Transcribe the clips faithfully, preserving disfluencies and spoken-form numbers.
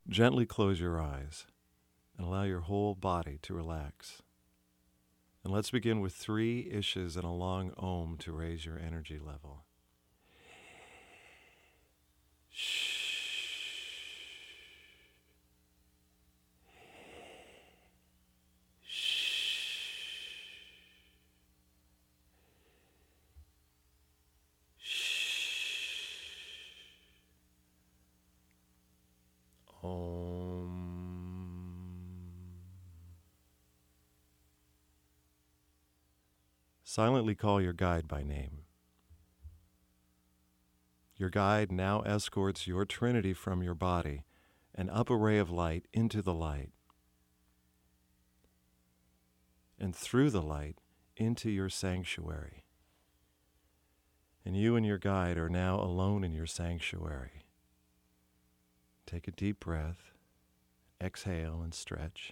Gently close your eyes and allow your whole body to relax. And let's begin with three ishes and a long om to raise your energy level. Shh. Silently call your guide by name. Your guide now escorts your trinity from your body, an up ray of light into the light, and through the light into your sanctuary. And you and your guide are now alone in your sanctuary. Take a deep breath, exhale and stretch.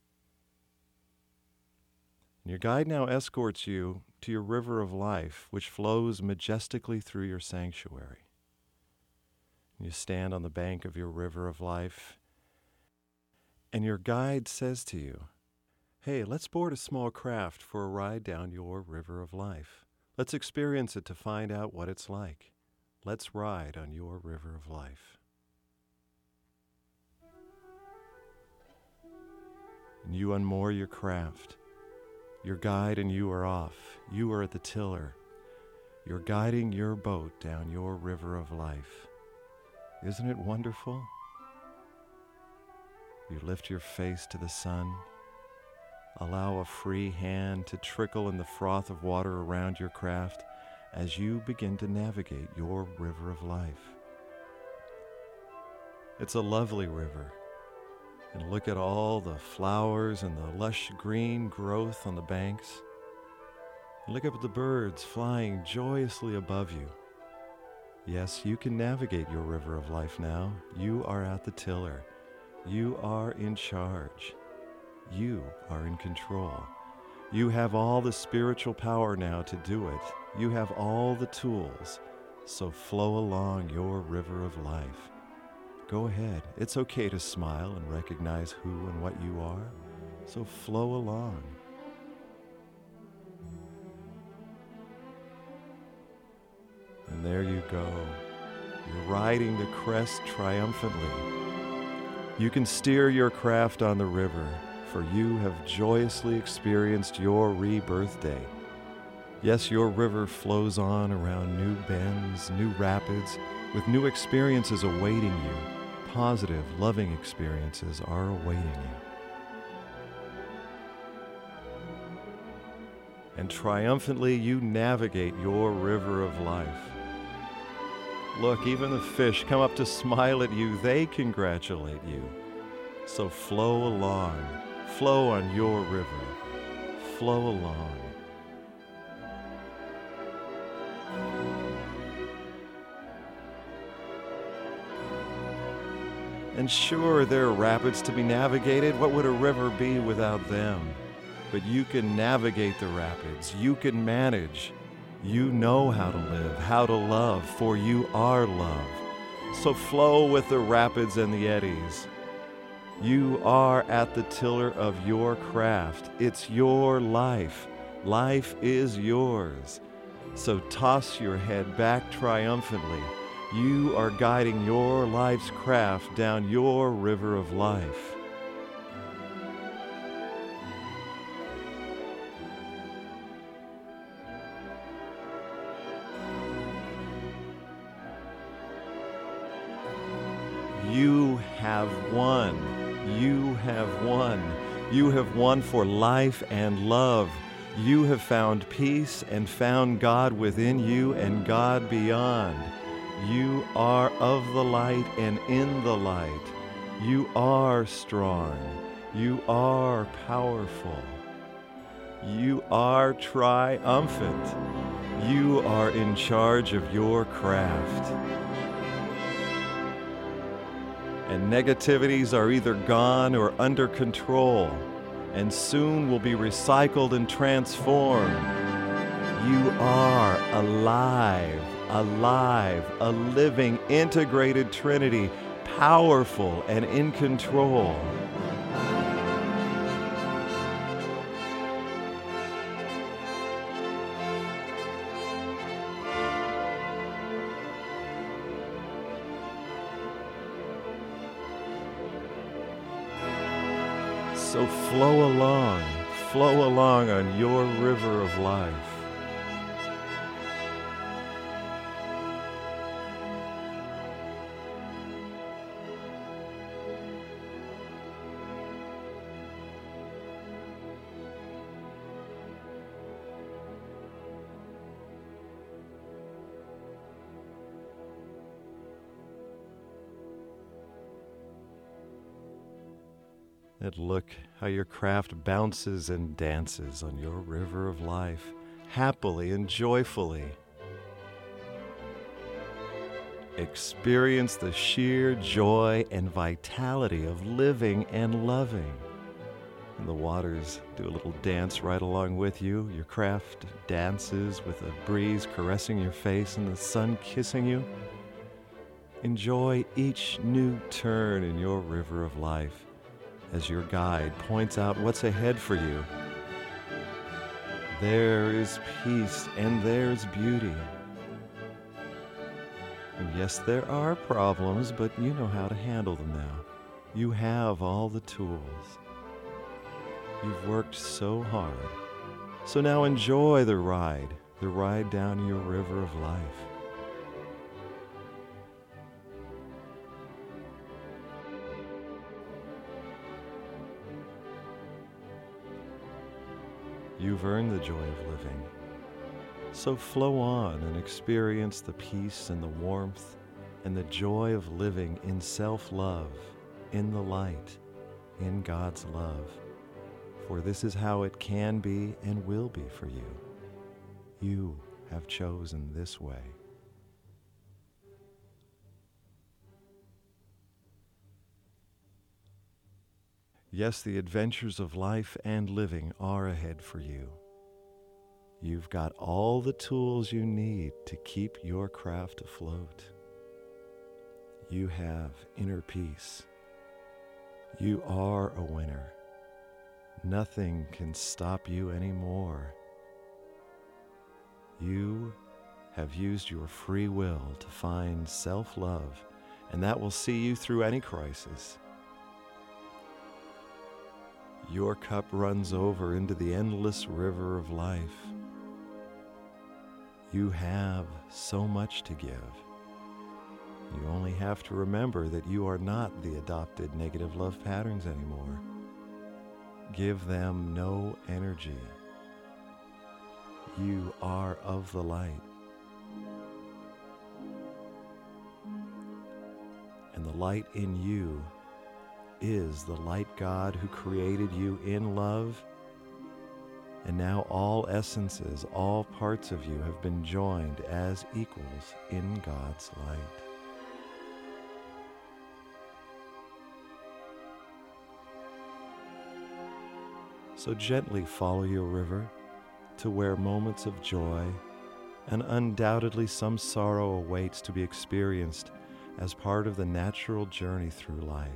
And your guide now escorts you to your river of life, which flows majestically through your sanctuary. You stand on the bank of your river of life, and your guide says to you, "Hey, let's board a small craft for a ride down your river of life. Let's experience it to find out what it's like. Let's ride on your river of life." And you unmoor your craft. Your guide and you are off. You are at the tiller. You're guiding your boat down your river of life. Isn't it wonderful? You lift your face to the sun. Allow a free hand to trickle in the froth of water around your craft as you begin to navigate your river of life. It's a lovely river. And look at all the flowers and the lush green growth on the banks. And look up at the birds flying joyously above you. Yes, you can navigate your river of life now. You are at the tiller. You are in charge. You are in control. You have all the spiritual power now to do it. You have all the tools. So flow along your river of life. Go ahead. It's okay to smile and recognize who and what you are. So flow along. And there you go. You're riding the crest triumphantly. You can steer your craft on the river, for you have joyously experienced your rebirth day. Yes, your river flows on around new bends, new rapids, with new experiences awaiting you. Positive, loving experiences are awaiting you. And triumphantly you navigate your river of life. Look, even the fish come up to smile at you. They congratulate you. So flow along. Flow on your river. Flow along. And sure, there are rapids to be navigated. What would a river be without them? But you can navigate the rapids. You can manage. You know how to live, how to love, for you are love. So flow with the rapids and the eddies. You are at the tiller of your craft. It's your life. Life is yours. So toss your head back triumphantly. You are guiding your life's craft down your river of life. You have won. You have won. You have won for life and love. You have found peace and found God within you and God beyond. You are of the light and in the light. You are strong. You are powerful. You are triumphant. You are in charge of your craft. And negativities are either gone or under control, and soon will be recycled and transformed. You are alive. Alive, a living, integrated Trinity, powerful and in control. So flow along, flow along on your river of life. And look how your craft bounces and dances on your river of life, happily and joyfully. Experience the sheer joy and vitality of living and loving. And the waters do a little dance right along with you. Your craft dances with a breeze caressing your face and the sun kissing you. Enjoy each new turn in your river of life as your guide points out what's ahead for you. There is peace and there's beauty. And yes, there are problems, but you know how to handle them now. You have all the tools. You've worked so hard. So now enjoy the ride, the ride down your river of life. You've earned the joy of living. So flow on and experience the peace and the warmth and the joy of living in self-love, in the light, in God's love. For this is how it can be and will be for you. You have chosen this way. Yes, the adventures of life and living are ahead for you. You've got all the tools you need to keep your craft afloat. You have inner peace. You are a winner. Nothing can stop you anymore. You have used your free will to find self-love, and that will see you through any crisis. Your cup runs over into the endless river of life. You have so much to give. You only have to remember that you are not the adopted negative love patterns anymore. Give them no energy. You are of the light. And the light in you is the light God who created you in love. And now all essences, all parts of you have been joined as equals in God's light. So gently follow your river to where moments of joy and undoubtedly some sorrow awaits to be experienced as part of the natural journey through life.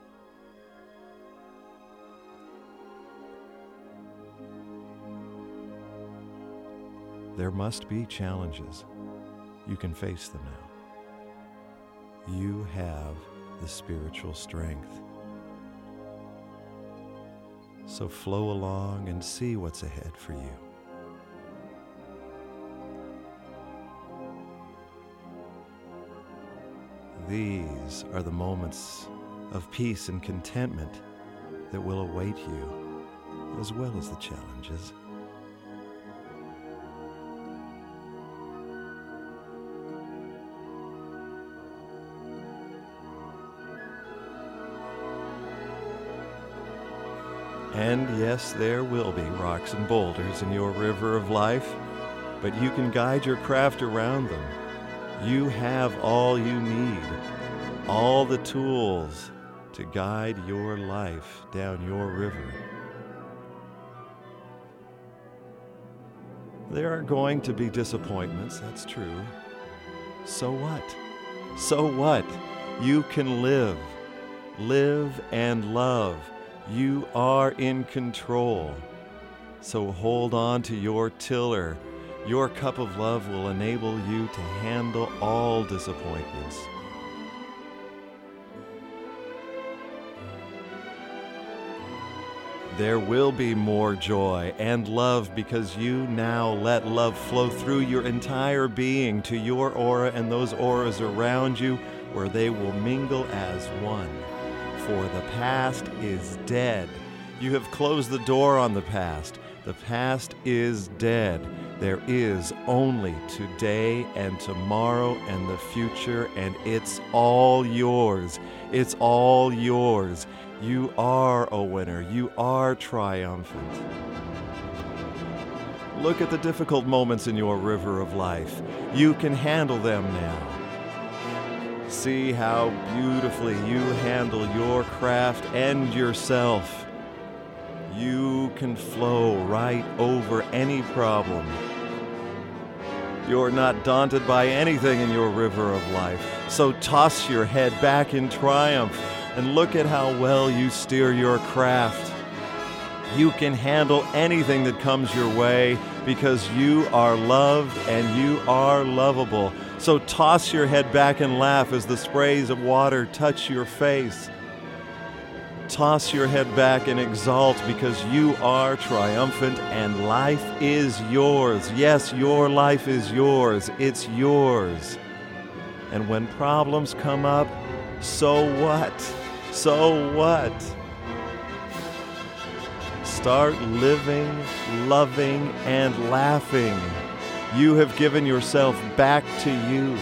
There must be challenges. You can face them now. You have the spiritual strength. So flow along and see what's ahead for you. These are the moments of peace and contentment that will await you, as well as the challenges. And yes, there will be rocks and boulders in your river of life, but you can guide your craft around them. You have all you need, all the tools to guide your life down your river. There are going to be disappointments, that's true. So what? So what? You can live. Live and love. You are in control. So hold on to your tiller. Your cup of love will enable you to handle all disappointments. There will be more joy and love because you now let love flow through your entire being to your aura and those auras around you, where they will mingle as one. For the past is dead. You have closed the door on the past. The past is dead. There is only today and tomorrow and the future, and it's all yours. It's all yours. You are a winner. You are triumphant. Look at the difficult moments in your river of life. You can handle them now. See how beautifully you handle your craft and yourself. You can flow right over any problem. You're not daunted by anything in your river of life. So toss your head back in triumph and look at how well you steer your craft. You can handle anything that comes your way because you are loved and you are lovable. So toss your head back and laugh as the sprays of water touch your face. Toss your head back and exalt because you are triumphant and life is yours. Yes, your life is yours. It's yours. And when problems come up, so what? So what? Start living, loving, and laughing. You have given yourself back to you.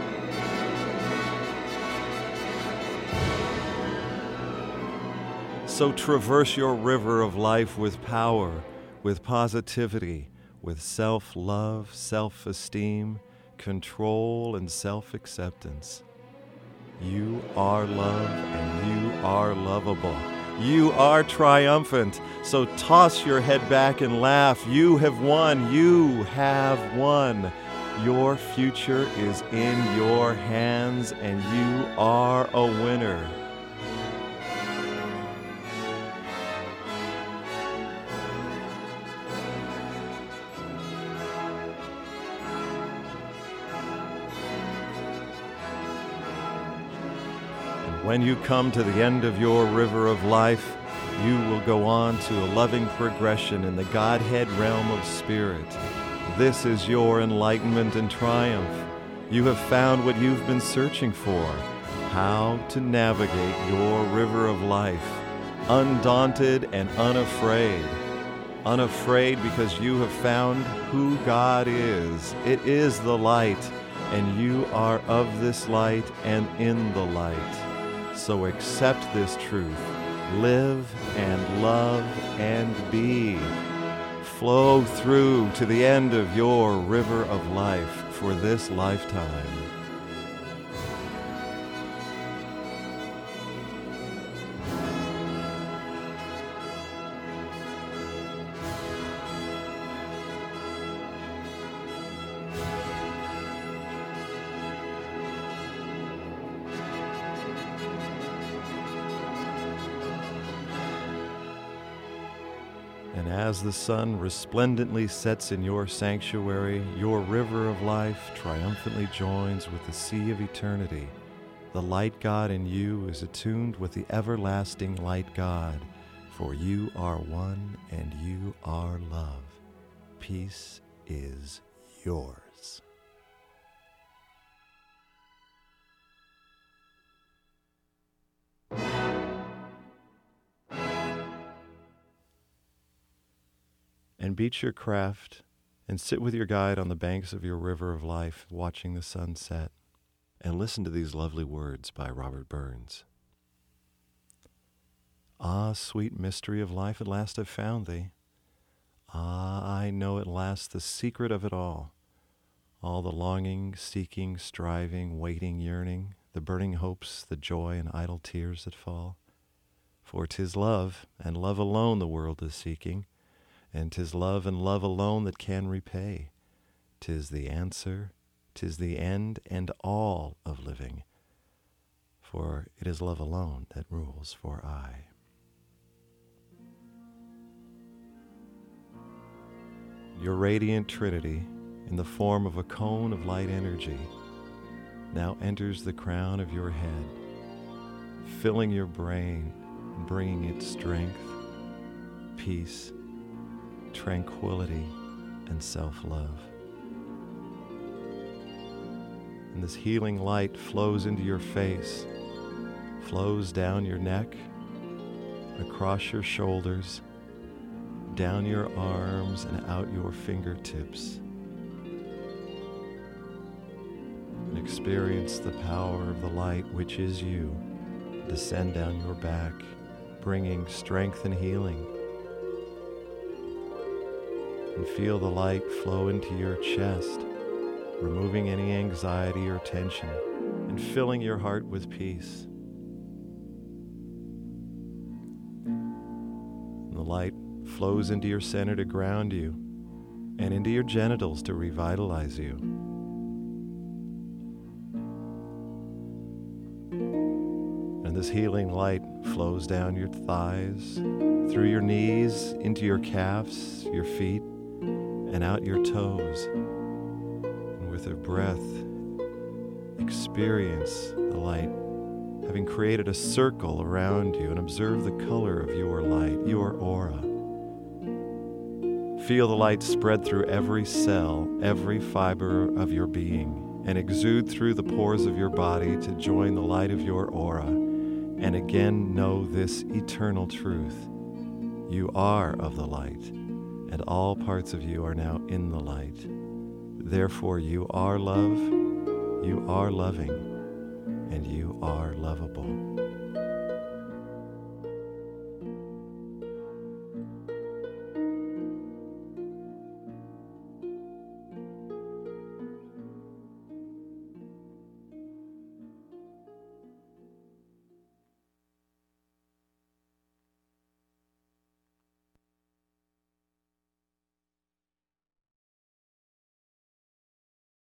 So traverse your river of life with power, with positivity, with self-love, self-esteem, control, and self-acceptance. You are love and you are lovable. You are triumphant. So toss your head back and laugh. You have won. You have won. Your future is in your hands and you are a winner. When you come to the end of your river of life, you will go on to a loving progression in the Godhead realm of spirit. This is your enlightenment and triumph. You have found what you've been searching for, how to navigate your river of life, undaunted and unafraid. Unafraid because you have found who God is. It is the light, and you are of this light and in the light. So accept this truth, live and love and be. Flow through to the end of your river of life for this lifetime. And as the sun resplendently sets in your sanctuary, your river of life triumphantly joins with the sea of eternity. The light God in you is attuned with the everlasting light God, for you are one and you are love. Peace is yours. And beach your craft and sit with your guide on the banks of your river of life, watching the sun set, and listen to these lovely words by Robert Burns. Ah, sweet mystery of life, at last I've found thee. Ah, I know at last the secret of it all. All the longing, seeking, striving, waiting, yearning, the burning hopes, the joy and idle tears that fall. For 'tis love, and love alone the world is seeking, and 'tis love and love alone that can repay. 'Tis the answer, 'tis the end and all of living. for it is love alone that rules for I. Your radiant trinity, in the form of a cone of light energy, now enters the crown of your head, filling your brain and bringing it strength, peace, tranquility, and self-love. And this healing light flows into your face, flows down your neck, across your shoulders, down your arms and out your fingertips. And experience the power of the light, which is you, descend down your back, bringing strength and healing. And feel the light flow into your chest, removing any anxiety or tension, and filling your heart with peace. And the light flows into your center to ground you, and into your genitals to revitalize you. And this healing light flows down your thighs, through your knees, into your calves, your feet, and out your toes. And with a breath, experience the light, having created a circle around you, and observe the color of your light, your aura. Feel the light spread through every cell, every fiber of your being, and exude through the pores of your body to join the light of your aura, and again know this eternal truth. You are of the light, and all parts of you are now in the light. Therefore, you are love, you are loving, and you are lovable.